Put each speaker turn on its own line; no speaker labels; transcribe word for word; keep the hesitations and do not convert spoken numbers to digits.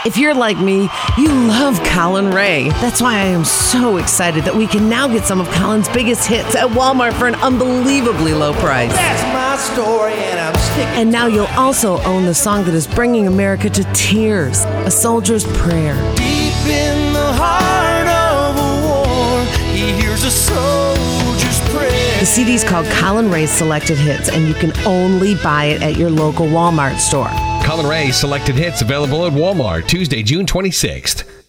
If you're like me, you love Colin Ray. That's why I am so excited that we can now get some of Colin's biggest hits at Walmart for an unbelievably low price.
That's my story, and I'm sticking.
And now you'll also own the song that is bringing America to tears, A Soldier's Prayer.
Deep in the heart of a war, he hears a soldier's prayer.
The C D's called Colin Ray's Selected Hits, and you can only buy it at your local Walmart store.
Colin Ray Selected Hits available at Walmart Tuesday, June twenty-sixth.